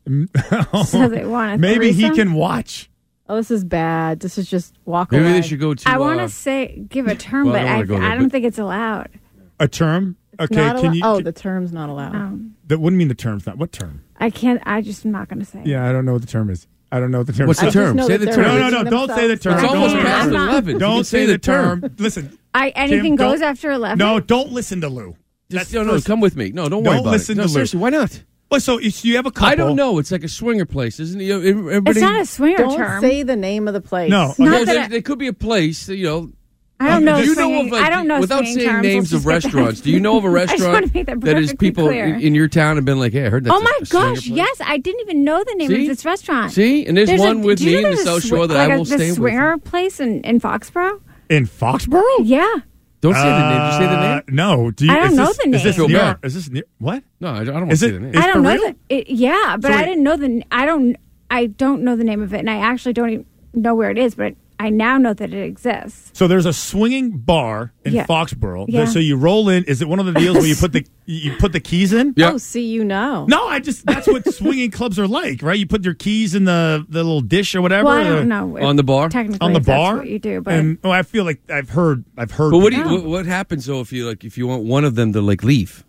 [SPEAKER 8] So they want a
[SPEAKER 9] Maybe he
[SPEAKER 8] threesome?
[SPEAKER 9] can watch.
[SPEAKER 17] Oh, this is bad. This is just walk
[SPEAKER 18] Maybe
[SPEAKER 17] away.
[SPEAKER 18] they should go to.
[SPEAKER 8] I want
[SPEAKER 18] uh,
[SPEAKER 8] to say give a term,
[SPEAKER 18] well, I
[SPEAKER 8] but
[SPEAKER 18] don't
[SPEAKER 8] I,
[SPEAKER 18] wanna go there,
[SPEAKER 8] I don't
[SPEAKER 18] but-
[SPEAKER 8] think it's allowed.
[SPEAKER 9] A term? Okay,
[SPEAKER 17] Not
[SPEAKER 9] can
[SPEAKER 17] allo-
[SPEAKER 9] you?
[SPEAKER 17] oh,
[SPEAKER 9] can-
[SPEAKER 17] the term's not allowed.
[SPEAKER 8] Um,
[SPEAKER 9] the, what do you mean the term's not? What term?
[SPEAKER 8] I can't. I just am not going to say. it.
[SPEAKER 9] Yeah, I don't know what the term is. I don't know what the term
[SPEAKER 18] What's
[SPEAKER 9] is.
[SPEAKER 18] the
[SPEAKER 17] I just
[SPEAKER 18] term?
[SPEAKER 17] know
[SPEAKER 18] Say
[SPEAKER 17] that
[SPEAKER 18] the
[SPEAKER 17] they're
[SPEAKER 18] term.
[SPEAKER 9] No, no, no, don't say the term.
[SPEAKER 18] It's
[SPEAKER 8] I
[SPEAKER 18] almost
[SPEAKER 8] can't.
[SPEAKER 18] past
[SPEAKER 8] I'm not-
[SPEAKER 18] eleven. You
[SPEAKER 9] Don't
[SPEAKER 18] can
[SPEAKER 9] say the term. Listen,
[SPEAKER 8] I anything
[SPEAKER 9] Kim,
[SPEAKER 8] goes
[SPEAKER 9] don't-
[SPEAKER 8] after eleven.
[SPEAKER 9] no, don't listen to Lou.
[SPEAKER 18] Just,
[SPEAKER 9] That's
[SPEAKER 18] no, no,
[SPEAKER 9] first-
[SPEAKER 18] come with me. No, don't worry
[SPEAKER 9] Don't
[SPEAKER 18] about
[SPEAKER 9] listen
[SPEAKER 18] it. No,
[SPEAKER 9] to Lou.
[SPEAKER 18] seriously, why not?
[SPEAKER 9] Well, so if you have a couple.
[SPEAKER 18] I don't know. It's like a swinger place, isn't it? You know, everybody,
[SPEAKER 8] It's not a swinger
[SPEAKER 17] Don't
[SPEAKER 8] term.
[SPEAKER 17] say the name of the place.
[SPEAKER 9] No,
[SPEAKER 8] Not
[SPEAKER 18] No,
[SPEAKER 8] that
[SPEAKER 18] there,
[SPEAKER 8] I-
[SPEAKER 18] there could be a place, you know.
[SPEAKER 8] I don't know.
[SPEAKER 18] Do you
[SPEAKER 8] swinging,
[SPEAKER 18] know of, like,
[SPEAKER 8] I don't know.
[SPEAKER 18] without
[SPEAKER 8] swinging
[SPEAKER 18] saying
[SPEAKER 8] terms,
[SPEAKER 18] names
[SPEAKER 8] let's
[SPEAKER 18] of
[SPEAKER 8] just get that-
[SPEAKER 18] restaurants, do you know of a
[SPEAKER 8] I just
[SPEAKER 18] restaurant
[SPEAKER 8] want to make that
[SPEAKER 18] that is
[SPEAKER 8] perfectly
[SPEAKER 18] people
[SPEAKER 8] clear.
[SPEAKER 18] in, in your town have been like, hey, I heard that's
[SPEAKER 8] Oh
[SPEAKER 18] a-
[SPEAKER 8] my
[SPEAKER 18] a swinger
[SPEAKER 8] gosh!
[SPEAKER 18] place?
[SPEAKER 8] Yes, I didn't even know the name
[SPEAKER 18] See?
[SPEAKER 8] of this restaurant.
[SPEAKER 18] See? And there's,
[SPEAKER 8] There's
[SPEAKER 18] one
[SPEAKER 8] a,
[SPEAKER 18] with
[SPEAKER 8] do you
[SPEAKER 18] me
[SPEAKER 8] know
[SPEAKER 18] in the
[SPEAKER 8] there's a
[SPEAKER 18] South
[SPEAKER 8] swi-
[SPEAKER 18] Shore that
[SPEAKER 8] like
[SPEAKER 18] I
[SPEAKER 8] a,
[SPEAKER 18] will
[SPEAKER 8] the
[SPEAKER 18] stay with.
[SPEAKER 8] swinger place in, in Foxborough.
[SPEAKER 9] In Foxborough?
[SPEAKER 8] Yeah,
[SPEAKER 18] Don't say the name. Did you say the
[SPEAKER 9] Uh,
[SPEAKER 18] name?
[SPEAKER 9] No. Do you,
[SPEAKER 8] I don't
[SPEAKER 9] is
[SPEAKER 8] know
[SPEAKER 9] this,
[SPEAKER 8] the
[SPEAKER 9] Is this
[SPEAKER 8] name.
[SPEAKER 9] near?
[SPEAKER 18] Feel bad.
[SPEAKER 9] Is this near? What?
[SPEAKER 18] No, I don't, I don't want
[SPEAKER 9] Is
[SPEAKER 18] to
[SPEAKER 9] it?
[SPEAKER 18] say the name.
[SPEAKER 9] Is
[SPEAKER 8] I don't
[SPEAKER 9] for
[SPEAKER 8] know
[SPEAKER 9] real?
[SPEAKER 8] the. It, yeah, but
[SPEAKER 9] So
[SPEAKER 8] I
[SPEAKER 9] wait.
[SPEAKER 8] didn't know the. I don't. I don't know the name of it, and I actually don't even know where it is. But I now know that it exists.
[SPEAKER 9] So there's a swinging bar in
[SPEAKER 8] Yeah.
[SPEAKER 9] Foxborough.
[SPEAKER 8] Yeah.
[SPEAKER 9] So you roll in. Is it one of the deals where you put the you put the keys in?
[SPEAKER 18] Yeah.
[SPEAKER 17] Oh, see, you know.
[SPEAKER 9] No, I just that's what swinging clubs are like, right? You put your keys in the, the little dish or whatever.
[SPEAKER 8] Well, I
[SPEAKER 9] uh,
[SPEAKER 8] don't know if-
[SPEAKER 18] On the bar?
[SPEAKER 8] Technically,
[SPEAKER 9] On the
[SPEAKER 8] if that's
[SPEAKER 9] bar,
[SPEAKER 8] what you do, but
[SPEAKER 9] and oh, I feel like I've heard I've heard.
[SPEAKER 18] But what do you,
[SPEAKER 8] No.
[SPEAKER 18] what, what happens though if you like if you want one of them to like leave?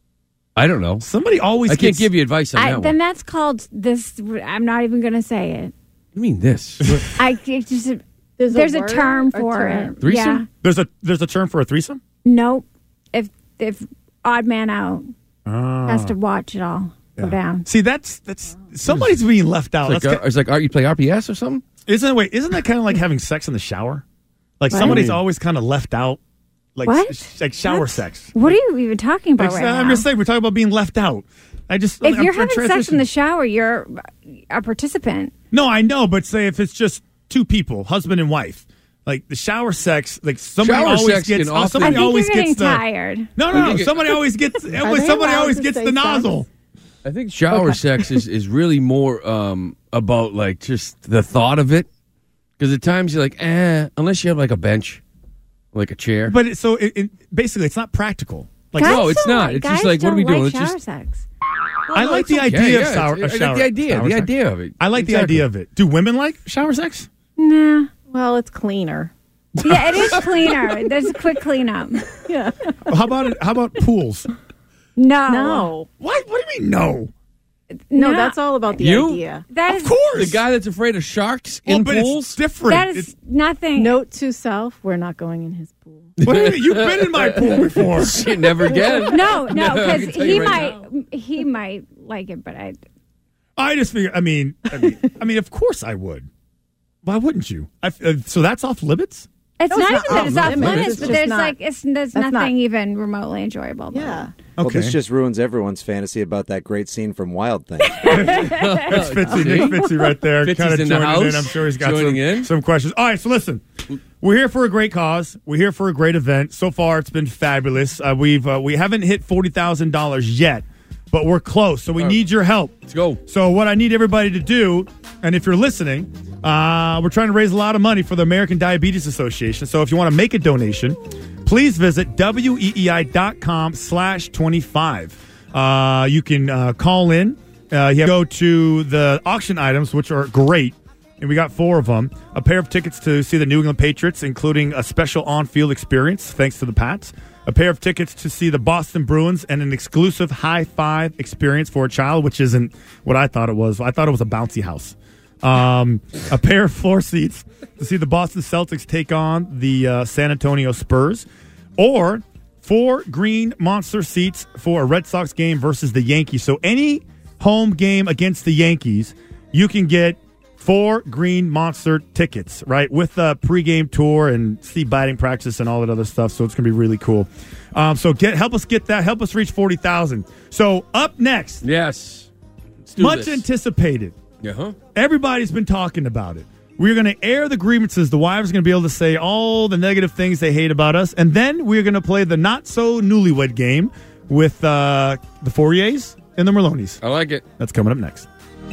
[SPEAKER 18] I don't know.
[SPEAKER 9] Somebody always.
[SPEAKER 18] I can't
[SPEAKER 9] gets,
[SPEAKER 18] give you advice on
[SPEAKER 8] I,
[SPEAKER 18] that
[SPEAKER 8] then
[SPEAKER 18] one.
[SPEAKER 8] that's called this. I'm not even going to say it.
[SPEAKER 18] You mean this?
[SPEAKER 8] I it just
[SPEAKER 17] There's,
[SPEAKER 8] there's
[SPEAKER 17] a,
[SPEAKER 8] a,
[SPEAKER 17] word
[SPEAKER 8] term
[SPEAKER 17] or
[SPEAKER 8] for
[SPEAKER 17] term?
[SPEAKER 8] it.
[SPEAKER 18] Threesome?
[SPEAKER 8] Yeah.
[SPEAKER 9] There's a there's a term for a threesome.
[SPEAKER 8] Nope. If if odd man out
[SPEAKER 9] Oh.
[SPEAKER 8] has to watch it all. go down.
[SPEAKER 9] See, that's that's somebody's being left out.
[SPEAKER 18] It's like,
[SPEAKER 9] That's
[SPEAKER 18] uh, it's like art, you play R P S or something?
[SPEAKER 9] Isn't it? Wait, isn't that kind of like having sex in the shower? Like
[SPEAKER 8] What?
[SPEAKER 9] somebody's always kind of left out, like
[SPEAKER 8] What?
[SPEAKER 9] sh- like shower
[SPEAKER 8] What?
[SPEAKER 9] sex.
[SPEAKER 8] What are you even talking about
[SPEAKER 9] Like,
[SPEAKER 8] right
[SPEAKER 9] I'm
[SPEAKER 8] now?
[SPEAKER 9] just saying we're talking about being left out. I just
[SPEAKER 8] if
[SPEAKER 9] I'm
[SPEAKER 8] you're
[SPEAKER 9] trying
[SPEAKER 8] having
[SPEAKER 9] to
[SPEAKER 8] sex in
[SPEAKER 9] transition.
[SPEAKER 8] the shower, you're a participant.
[SPEAKER 9] No, I know, but say if it's just two people, husband and wife, like the shower sex, like somebody
[SPEAKER 18] Shower
[SPEAKER 9] always
[SPEAKER 18] sex
[SPEAKER 9] gets.
[SPEAKER 18] can
[SPEAKER 9] oh,
[SPEAKER 18] often-
[SPEAKER 9] somebody
[SPEAKER 8] I think
[SPEAKER 9] always
[SPEAKER 8] you're getting
[SPEAKER 9] gets the.
[SPEAKER 8] tired.
[SPEAKER 9] No,
[SPEAKER 18] I
[SPEAKER 9] no, no.
[SPEAKER 18] think it-
[SPEAKER 9] Somebody always gets.
[SPEAKER 17] Are
[SPEAKER 9] always,
[SPEAKER 17] they
[SPEAKER 9] somebody
[SPEAKER 17] allowed
[SPEAKER 9] always
[SPEAKER 17] to
[SPEAKER 9] gets
[SPEAKER 17] say
[SPEAKER 9] the
[SPEAKER 17] sex?
[SPEAKER 9] nozzle.
[SPEAKER 18] I think shower sex is, is really more um, about like just the thought of it. Because at times you're like, eh, unless you have like a bench, like a chair.
[SPEAKER 9] But it, so it, it, basically, it's not practical. Like
[SPEAKER 8] Guys
[SPEAKER 18] no, it's
[SPEAKER 8] don't
[SPEAKER 18] not.
[SPEAKER 8] like-
[SPEAKER 18] It's
[SPEAKER 8] guys
[SPEAKER 18] just like, what are we
[SPEAKER 8] don't
[SPEAKER 18] doing?
[SPEAKER 8] like
[SPEAKER 18] It's
[SPEAKER 8] shower
[SPEAKER 18] just.
[SPEAKER 8] sex.
[SPEAKER 9] I
[SPEAKER 18] no,
[SPEAKER 9] like
[SPEAKER 18] it's
[SPEAKER 9] the
[SPEAKER 18] okay,
[SPEAKER 9] idea
[SPEAKER 18] yeah,
[SPEAKER 9] of sour,
[SPEAKER 18] it's- I
[SPEAKER 9] shower.
[SPEAKER 18] like the idea.
[SPEAKER 9] shower
[SPEAKER 18] The
[SPEAKER 9] sex.
[SPEAKER 18] idea of it.
[SPEAKER 9] I like the
[SPEAKER 18] Exactly.
[SPEAKER 9] idea of it. Do women like shower sex?
[SPEAKER 8] Nah.
[SPEAKER 17] Well, it's cleaner.
[SPEAKER 8] Yeah, it is cleaner. There's a quick cleanup.
[SPEAKER 17] Yeah.
[SPEAKER 9] How about it? How about pools?
[SPEAKER 8] No.
[SPEAKER 17] No.
[SPEAKER 9] What? What do you mean no?
[SPEAKER 17] No,
[SPEAKER 8] No.
[SPEAKER 17] that's all about the
[SPEAKER 18] You?
[SPEAKER 17] idea.
[SPEAKER 8] That
[SPEAKER 9] Of
[SPEAKER 8] is
[SPEAKER 9] course.
[SPEAKER 18] The guy that's afraid of sharks
[SPEAKER 9] Well,
[SPEAKER 18] in
[SPEAKER 9] but
[SPEAKER 18] pools?
[SPEAKER 9] it's different.
[SPEAKER 8] that is
[SPEAKER 9] It's-
[SPEAKER 8] nothing.
[SPEAKER 17] Note to self: we're not going in his pool.
[SPEAKER 9] what do you mean? You've been in my pool before.
[SPEAKER 18] Shit, never again.
[SPEAKER 8] No, no,
[SPEAKER 18] I
[SPEAKER 8] because
[SPEAKER 18] can tell
[SPEAKER 8] he
[SPEAKER 18] you right
[SPEAKER 8] might he might like it, but I
[SPEAKER 9] I just figure. I mean, I mean, I mean, of course I would. Why wouldn't you? I, uh, so that's off limits.
[SPEAKER 8] it's
[SPEAKER 17] No,
[SPEAKER 8] not
[SPEAKER 17] it's
[SPEAKER 8] even
[SPEAKER 17] not
[SPEAKER 8] that it's
[SPEAKER 17] off
[SPEAKER 8] off
[SPEAKER 17] limits.
[SPEAKER 8] limits,
[SPEAKER 17] It's
[SPEAKER 8] but
[SPEAKER 17] just
[SPEAKER 8] there's
[SPEAKER 17] not-
[SPEAKER 8] like it's there's
[SPEAKER 17] that's
[SPEAKER 8] nothing
[SPEAKER 17] not-
[SPEAKER 8] even remotely enjoyable. About
[SPEAKER 17] Yeah.
[SPEAKER 8] it.
[SPEAKER 16] Well,
[SPEAKER 9] Okay.
[SPEAKER 16] this just ruins everyone's fantasy about that great scene from Wild Things.
[SPEAKER 9] That's Fitzy, Nick Fitzy right there.
[SPEAKER 18] Fitzy's
[SPEAKER 9] Kind of
[SPEAKER 18] in the
[SPEAKER 9] joining
[SPEAKER 18] house,
[SPEAKER 9] in. I'm sure he's got
[SPEAKER 18] joining
[SPEAKER 9] some,
[SPEAKER 18] in.
[SPEAKER 9] some questions. All right, so listen. We're here for a great cause. We're here for a great event. So far, it's been fabulous. Uh, we've uh, we haven't hit forty thousand dollars yet, but we're close. So we
[SPEAKER 18] All right.
[SPEAKER 9] need your help.
[SPEAKER 18] Let's go.
[SPEAKER 9] So what I need everybody to do, and if you're listening, uh, we're trying to raise a lot of money for the American Diabetes Association. So if you want to make a donation, please visit weei.com slash 25. Uh, you can uh, call in. Uh, you have to go to the auction items, which are great. And we got four of them. A pair of tickets to see the New England Patriots, including a special on-field experience, thanks to the Pats. A pair of tickets to see the Boston Bruins and an exclusive high-five experience for a child, which isn't what I thought it was. I thought it was a bouncy house. Um, a pair of floor seats to see the Boston Celtics take on the uh, San Antonio Spurs. Or four green monster seats for a Red Sox game versus the Yankees. So any home game against the Yankees, you can get four green monster tickets, right, with a pregame tour and Steve batting practice and all that other stuff. So it's going to be really cool. Um, so get help us get that. Help us reach forty thousand. So up next,
[SPEAKER 18] Yes. Let's do
[SPEAKER 9] much
[SPEAKER 18] this.
[SPEAKER 9] anticipated.
[SPEAKER 18] Uh-huh.
[SPEAKER 9] Everybody's been talking about it. We're going to air the grievances. The wives are going to be able to say all the negative things they hate about us. And then we're going to play the not-so-newlywed game with uh, the Fouriers and the Merlonis.
[SPEAKER 18] I like it.
[SPEAKER 9] That's coming up next.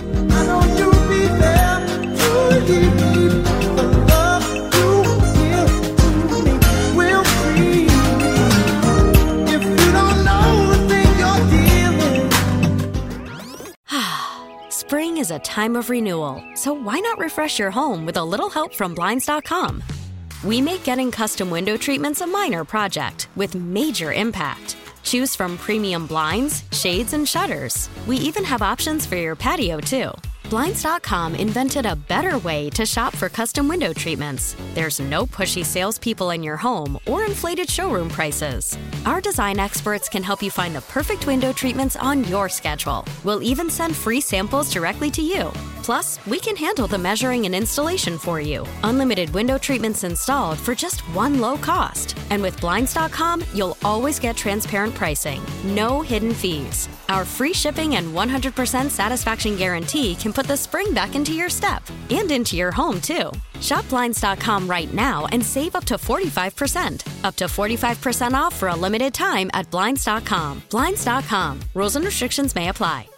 [SPEAKER 19] Spring is a time of renewal, so why not refresh your home with a little help from Blinds dot com? We make getting custom window treatments a minor project with major impact. Choose from premium blinds, shades, and shutters. We even have options for your patio, too. Blinds dot com invented a better way to shop for custom window treatments. There's no pushy salespeople in your home or inflated showroom prices. Our design experts can help you find the perfect window treatments on your schedule. We'll even send free samples directly to you. Plus, we can handle the measuring and installation for you. Unlimited window treatments installed for just one low cost. And with Blinds dot com, you'll always get transparent pricing. No hidden fees. Our free shipping and one hundred percent satisfaction guarantee can put the spring back into your step and into your home, too. Shop Blinds dot com right now and save up to forty-five percent. Up to forty-five percent off for a limited time at Blinds dot com. Blinds dot com. Rules and restrictions may apply.